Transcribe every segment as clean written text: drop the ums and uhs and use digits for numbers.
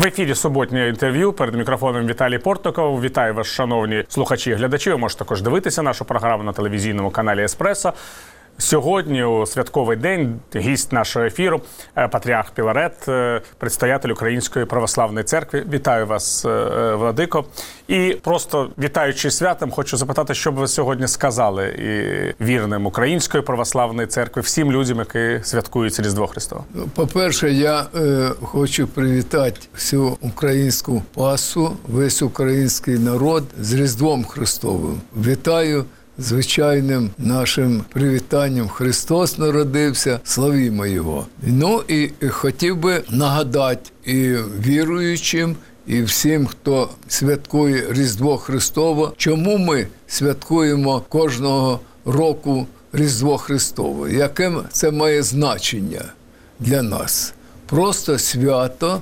В ефірі суботнє інтерв'ю. Перед мікрофоном Віталій Портников. Вітаю вас, шановні слухачі і глядачі. Ви можете також дивитися нашу програму на телевізійному каналі «Еспресо». Сьогодні, у святковий день, гість нашого ефіру – патріарх Піларет, предстоятель Української Православної Церкви. Вітаю вас, владико. І просто вітаючи святом, хочу запитати, що б ви сьогодні сказали і вірним Української Православної Церкви, всім людям, які святкують Різдво Христове. По-перше, я хочу привітати всю українську пасу, весь український народ з Різдвом Христовим. Вітаю звичайним нашим привітанням. Христос народився, славімо Його. Ну і хотів би нагадати і віруючим, і всім, хто святкує Різдво Христове, чому ми святкуємо кожного року Різдво Христове, яке це має значення для нас. Просто свято,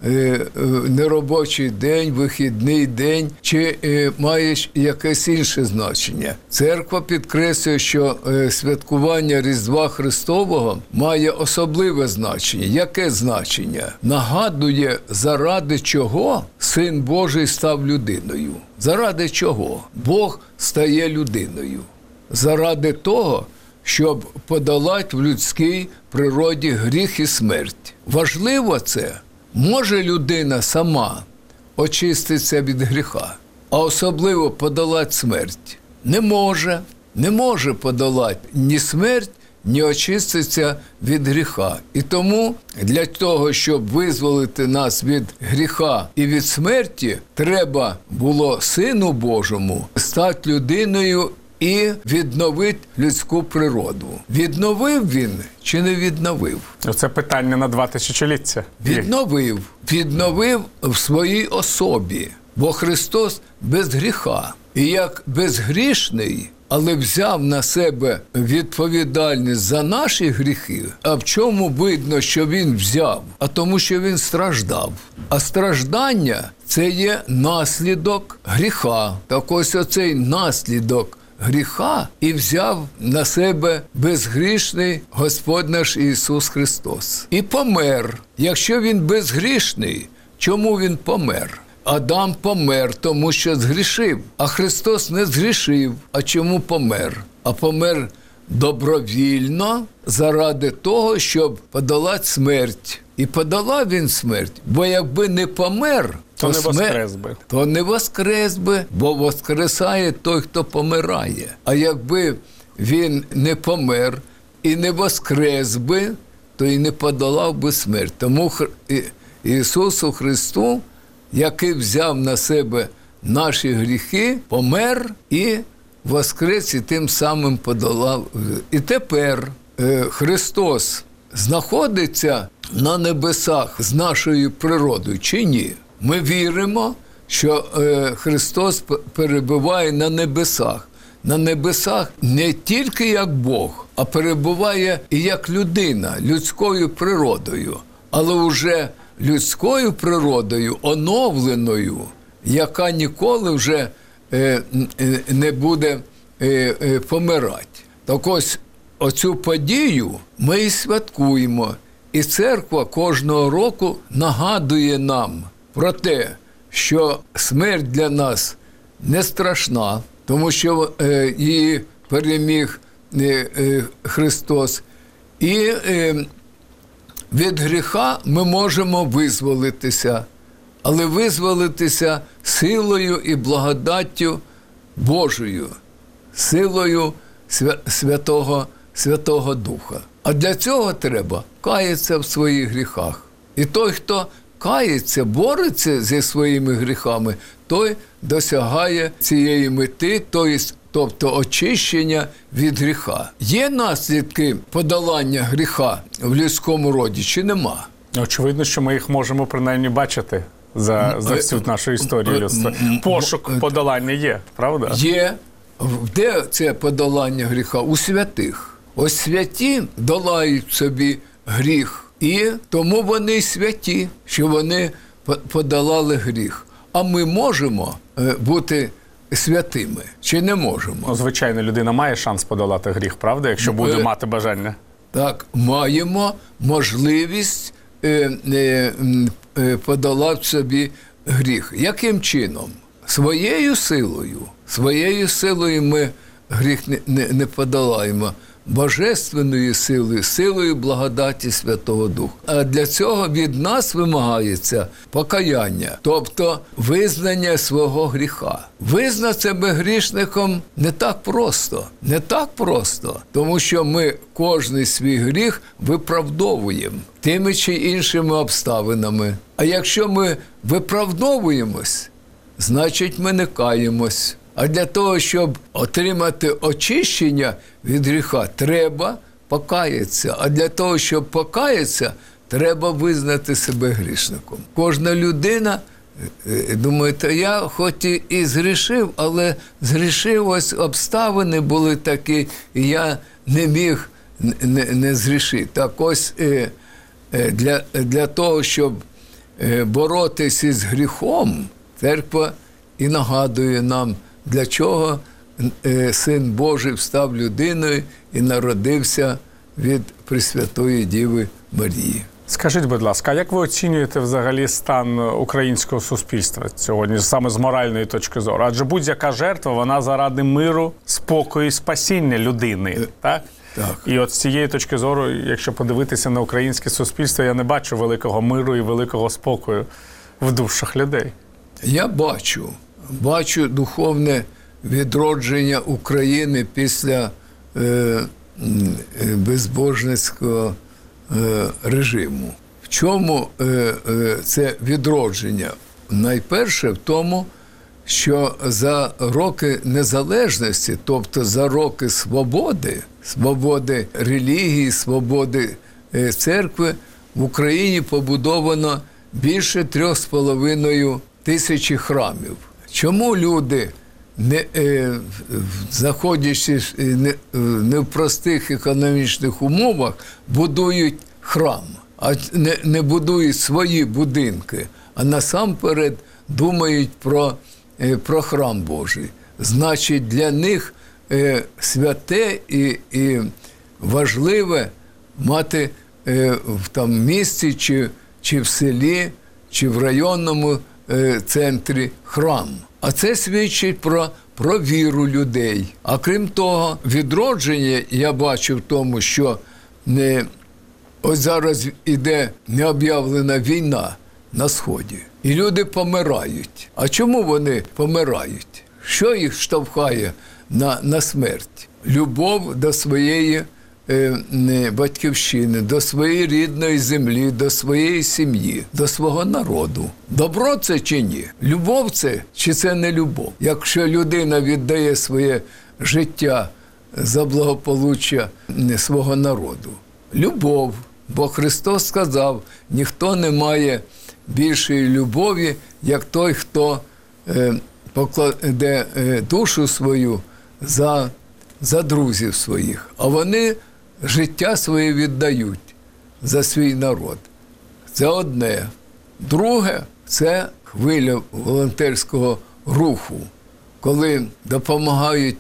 неробочий день, вихідний день, чи має якесь інше значення. Церква підкреслює, що святкування Різдва Христового має особливе значення. Яке значення? Нагадує, заради чого Син Божий став людиною. Заради чого Бог стає людиною? Заради того, щоб подолати в людській природі гріх і смерть. Важливо це. Може людина сама очиститися від гріха, а особливо подолати смерть? Не може. Не може подолати ні смерть, ні очиститися від гріха. І тому для того, щоб визволити нас від гріха і від смерті, треба було Сину Божому стати людиною і відновити людську природу. Відновив він чи не відновив? Це питання на 2 тисячоліття. Відновив. Відновив в своїй особі. Бо Христос без гріха. І як безгрішний, але взяв на себе відповідальність за наші гріхи. А в чому видно, що він взяв? А тому, що він страждав. А страждання – це є наслідок гріха. Так ось оцей наслідок гріха і взяв на себе безгрішний Господь наш Ісус Христос. І помер. Якщо він безгрішний, чому він помер? Адам помер, тому що згрішив, а Христос не згрішив. А чому помер? А помер добровільно заради того, щоб подолати смерть. І подолав він смерть, бо якби не помер, то не воскрес би, бо воскресає той, хто помирає. А якби він не помер і не воскрес би, то і не подолав би смерть. Тому Ісусу Христу, який взяв на себе наші гріхи, помер і воскрес, і тим самим подолав. І тепер Христос знаходиться на небесах з нашою природою чи ні? Ми віримо, що Христос перебуває на небесах. На небесах не тільки як Бог, а перебуває і як людина, людською природою. Але вже людською природою, оновленою, яка ніколи вже не буде помирати. Так ось оцю подію ми і святкуємо. І церква кожного року нагадує нам про те, що смерть для нас не страшна, тому що її переміг Христос. І від гріха ми можемо визволитися, але визволитися силою і благодаттю Божою, силою Святого Духа. А для цього треба каятися в своїх гріхах. І той, хто кається, бореться зі своїми гріхами, той досягає цієї мети, тобто очищення від гріха. Є наслідки подолання гріха в людському роді чи нема? Очевидно, що ми їх можемо принаймні бачити за всю нашу історію людства. Пошук подолання є, правда? Є. Де це подолання гріха? У святих. Ось святі долають собі гріх. І тому вони й святі, що вони подолали гріх. А ми можемо бути святими чи не можемо? Ну, звичайно, людина має шанс подолати гріх, правда, якщо буде мати бажання? Так, маємо можливість подолати собі гріх. Яким чином? Своєю силою. Своєю силою ми гріх не подолаємо. Божественною силою, силою благодаті Святого Духа. А для цього від нас вимагається покаяння, тобто визнання свого гріха. Визнати себе грішником не так просто. Не так просто, тому що ми кожний свій гріх виправдовуємо тими чи іншими обставинами. А якщо ми виправдовуємось, значить ми не каємось. А для того, щоб отримати очищення від гріха, треба покаятися. А для того, щоб покаятися, треба визнати себе грішником. Кожна людина думає, та я хоч і згрішив, але згрішив, ось обставини були такі, і я не міг не згрішити. Так ось для того, щоб боротися із гріхом, церква і нагадує нам, для чого Син Божий став людиною і народився від Пресвятої Діви Марії. Скажіть, будь ласка, а як ви оцінюєте взагалі стан українського суспільства сьогодні, саме з моральної точки зору? Адже будь-яка жертва, вона заради миру, спокою і спасіння людини, так? Так. І от з цієї точки зору, якщо подивитися на українське суспільство, я не бачу великого миру і великого спокою в душах людей. Я бачу духовне відродження України після безбожницького режиму. В чому це відродження? Найперше в тому, що за роки незалежності, тобто за роки свободи релігії, свободи церкви, в Україні побудовано більше 3,5 тисячі храмів. Чому люди, знаходячись не в простих економічних умовах, будують храм, а не будують свої будинки, а насамперед думають про храм Божий? Значить, для них святе і важливе мати в там місті чи в селі, чи в районному центрі храм. А це свідчить про віру людей. А крім того, відродження я бачу в тому, що ось зараз іде необ'явлена війна на Сході. І люди помирають. А чому вони помирають? Що їх штовхає на смерть? Любов до своєї батьківщини, до своєї рідної землі, до своєї сім'ї, до свого народу. Добро це чи ні? Любов це чи це не любов? Якщо людина віддає своє життя за благополуччя свого народу. Любов. Бо Христос сказав, ніхто не має більшої любові, як той, хто покладе душу свою за друзів своїх. А вони життя своє віддають за свій народ. Це одне. Друге – це хвиля волонтерського руху, коли допомагають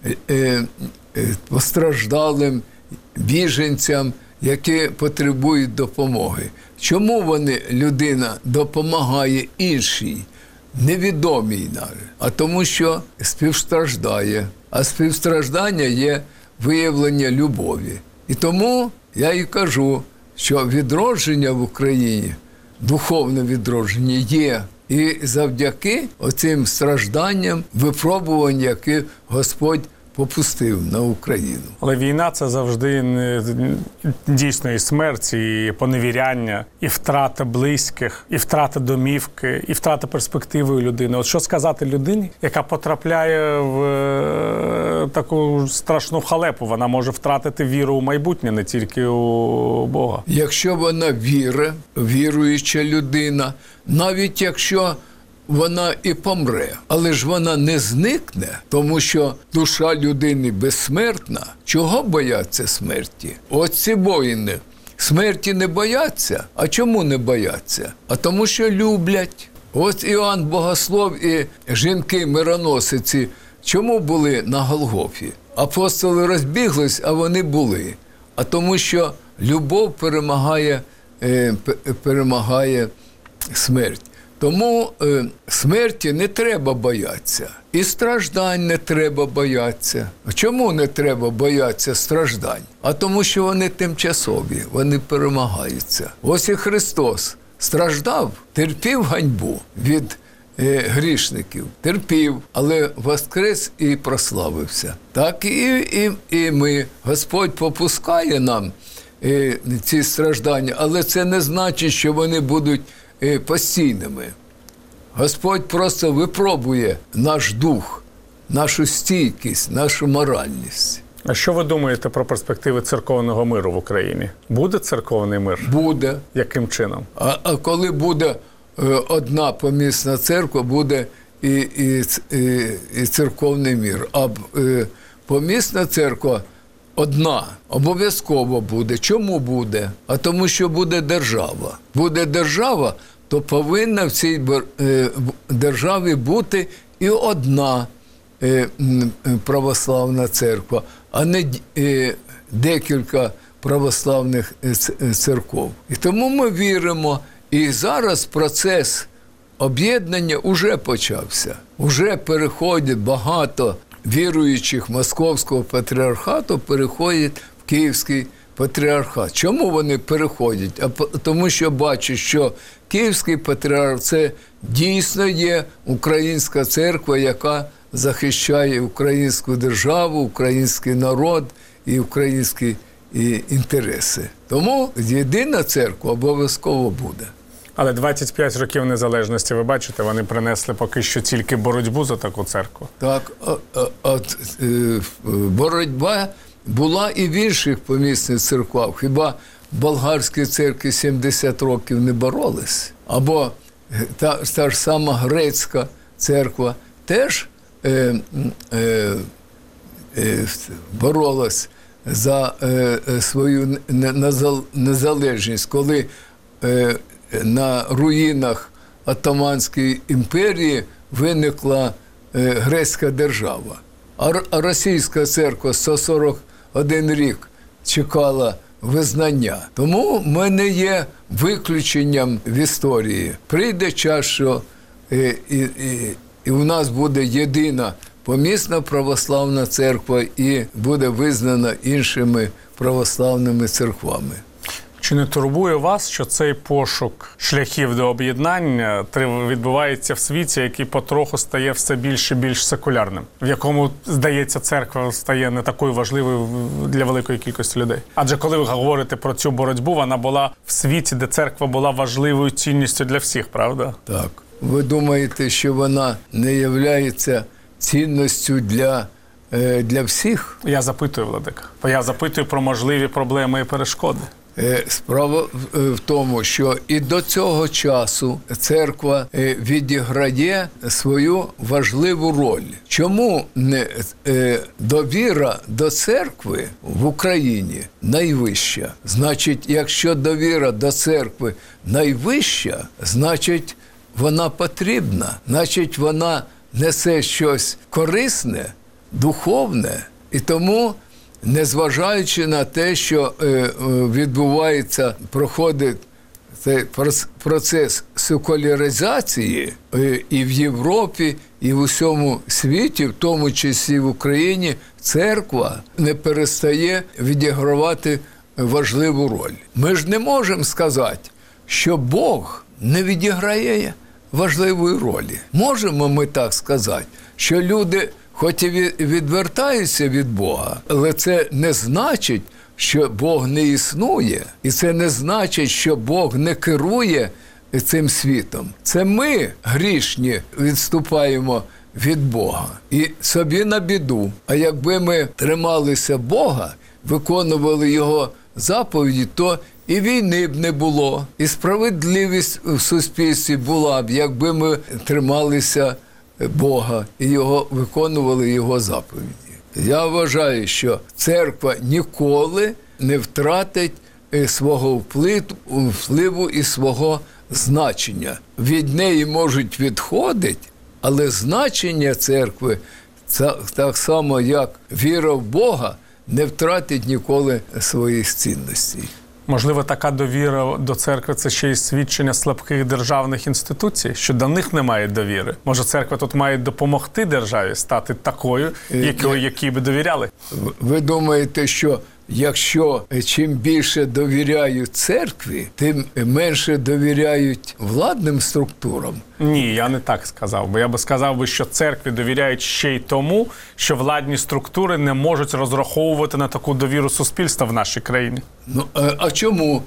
постраждалим біженцям, які потребують допомоги. Чому людина допомагає іншій, невідомій навіть? А тому, що співстраждає. А співстраждання є виявлення любові. І тому я і кажу, що відродження в Україні, духовне відродження є. І завдяки оцим стражданням, випробувань, які Господь попустив на Україну. Але війна – це завжди дійсно і смерть, і поневіряння, і втрата близьких, і втрата домівки, і втрата перспективи у людини. От що сказати людині, яка потрапляє в таку страшну халепу? Вона може втратити віру у майбутнє, не тільки у Бога. Якщо вона віруюча людина, навіть якщо вона і помре, але ж вона не зникне, тому що душа людини безсмертна. Чого бояться смерті? От ці воїни смерті не бояться. А чому не бояться? А тому що люблять. От Іоанн Богослов і жінки-мироносиці чому були на Голгофі? Апостоли розбіглись, а вони були. А тому що любов перемагає смерть. Тому смерті не треба боятися. І страждань не треба боятися. Чому не треба боятися страждань? А тому, що вони тимчасові, вони перемагаються. Ось і Христос страждав, терпів ганьбу від грішників, терпів, але воскрес і прославився. Так і ми. Господь попускає нам ці страждання, але це не значить, що вони будуть постійними. Господь просто випробує наш дух, нашу стійкість, нашу моральність. А що ви думаєте про перспективи церковного миру в Україні? Буде церковний мир? Буде. Яким чином? А коли буде одна помісна церква, буде і церковний мир. А помісна церква одна, обов'язково буде. Чому буде? А тому, що буде держава. Буде держава, то повинна в цій державі бути і одна православна церква, а не декілька православних церков. І тому ми віримо, і зараз процес об'єднання уже почався. Уже переходять багато віруючих Московського патріархату, переходять в Київський патріархат. Чому вони переходять? Тому що бачать, що Київський патріархат – це дійсно є українська церква, яка захищає українську державу, український народ і українські інтереси. Тому єдина церква обов'язково буде. Але 25 років незалежності, ви бачите, вони принесли поки що тільки боротьбу за таку церкву. Так, боротьба була і в інших помісних церквах. Хіба в болгарській церкві 70 років не боролись? Або та ж сама грецька церква теж боролась за свою незалежність, коли на руїнах Отоманської імперії виникла грецька держава. А російська церква 141 рік чекала визнання. Тому ми не є виключенням в історії. Прийде час, що і у нас буде єдина помісна православна церква і буде визнана іншими православними церквами. Чи не турбує вас, що цей пошук шляхів до об'єднання відбувається в світі, який потроху стає все більш і більш секулярним, в якому, здається, церква стає не такою важливою для великої кількості людей? Адже коли ви говорите про цю боротьбу, вона була в світі, де церква була важливою цінністю для всіх, правда? Так. Ви думаєте, що вона не є цінністю для всіх? Я запитую, владика. Я запитую про можливі проблеми і перешкоди. Справа в тому, що і до цього часу церква відіграє свою важливу роль. Чому довіра до церкви в Україні найвища? Значить, якщо довіра до церкви найвища, значить, вона потрібна, значить, вона несе щось корисне, духовне. І тому, незважаючи на те, що проходить цей процес секуляризації і в Європі, і в усьому світі, в тому числі в Україні, церква не перестає відігравати важливу роль. Ми ж не можемо сказати, що Бог не відіграє важливої ролі. Можемо ми так сказати, що люди хоч і відвертаються від Бога, але це не значить, що Бог не існує. І це не значить, що Бог не керує цим світом. Це ми, грішні, відступаємо від Бога. І собі на біду. А якби ми трималися Бога, виконували Його заповіді, то і війни б не було, і справедливість в суспільстві була б, якби ми трималися Бога і виконували Його заповіді. Я вважаю, що церква ніколи не втратить свого впливу і свого значення. Від неї можуть відходити, але значення церкви, так само як віра в Бога, не втратить ніколи своїх цінностей. Можливо, така довіра до церкви – це ще й свідчення слабких державних інституцій, що до них немає довіри. Може, церква тут має допомогти державі стати такою, якій би довіряли? Ви думаєте, що якщо чим більше довіряють церкві, тим менше довіряють владним структурам? Ні, я не так сказав би. Я би сказав, що церкві довіряють ще й тому, що владні структури не можуть розраховувати на таку довіру суспільства в нашій країні. Ну, а чому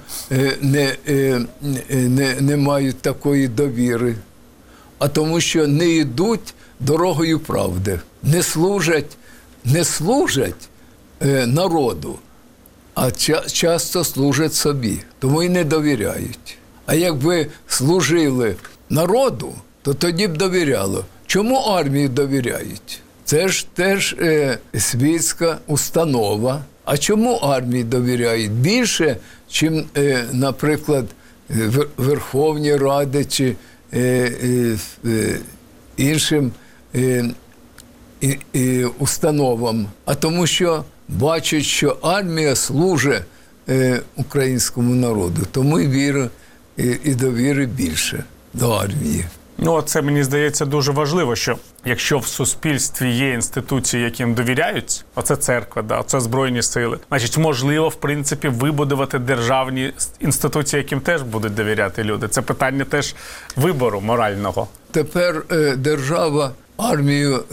не мають такої довіри? А тому, що не йдуть дорогою правди, не служать народу, а часто служать собі, тому і не довіряють. А якби служили народу, то тоді б довіряло. Чому армії довіряють? Це ж теж світська установа. А чому армії довіряють? Більше, чим, наприклад, Верховній Раді чи іншим установам. А тому що бачать, що армія служить українському народу, тому і віри, і довіри більше до армії. Ну, це, мені здається, дуже важливо, що якщо в суспільстві є інституції, яким довіряють, оце церква, оце Збройні сили, значить, можливо, в принципі, вибудувати державні інституції, яким теж будуть довіряти люди. Це питання теж вибору морального. Тепер держава армію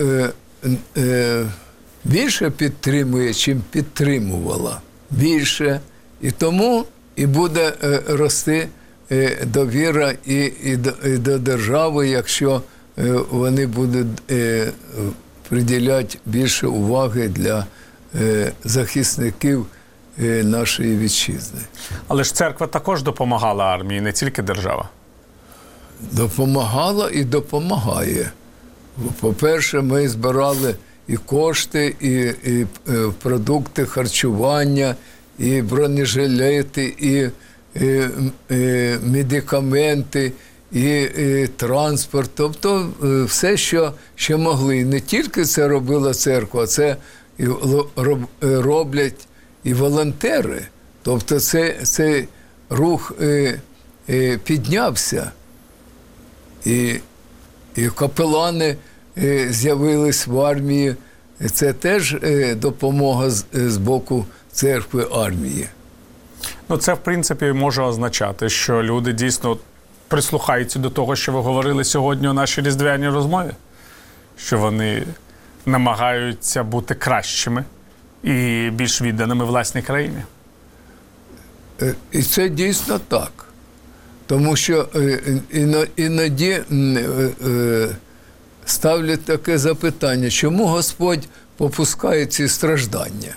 більше підтримує, чим підтримувала. Більше. І тому і буде рости довіра і до держави, якщо вони будуть приділяти більше уваги для захисників нашої вітчизни. Але ж церква також допомагала армії, не тільки держава. Допомагала і допомагає. По-перше, ми збирали і кошти, і продукти харчування, і бронежилети, і медикаменти, і транспорт. Тобто все, що могли. Не тільки це робила церква, це роблять і волонтери. Тобто цей рух піднявся. І капелани з'явились в армії. Це теж допомога з боку церкви армії. Ну, це, в принципі, може означати, що люди дійсно прислухаються до того, що ви говорили сьогодні у нашій різдвяній розмові. Що вони намагаються бути кращими і більш відданими власній країні. І це дійсно так. Тому що іноді ставлять таке запитання, чому Господь попускає ці страждання?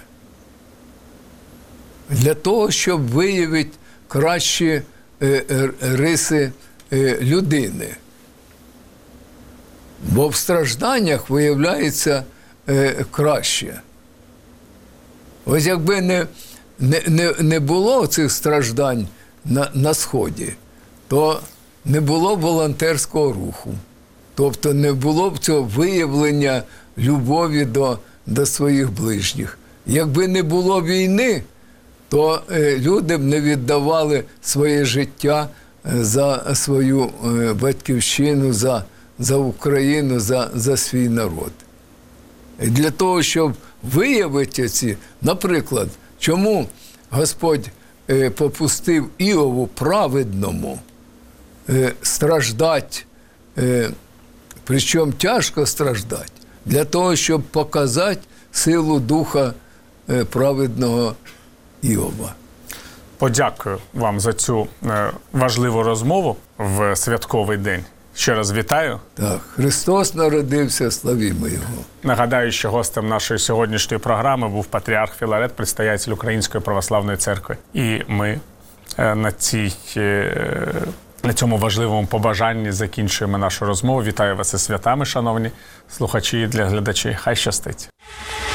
Для того, щоб виявити кращі риси людини. Бо в стражданнях виявляється краще. Ось якби не було цих страждань на Сході, то не було б волонтерського руху. Тобто не було б цього виявлення любові до своїх ближніх. Якби не було війни, то люди б не віддавали своє життя за свою батьківщину, за Україну, за свій народ. І для того, щоб виявити ці, наприклад, чому Господь попустив Іову праведному страждати, причому тяжко страждати, для того, щоб показати силу духа праведного Іова. Подякую вам за цю важливу розмову в святковий день. Ще раз вітаю. Так, Христос народився, славімо Його. Нагадаю, що гостем нашої сьогоднішньої програми був патріарх Філарет, предстоятель Української православної церкви. І ми на цьому важливому побажанні закінчуємо нашу розмову. Вітаю вас із святами, шановні слухачі і для глядачів. Хай щастить.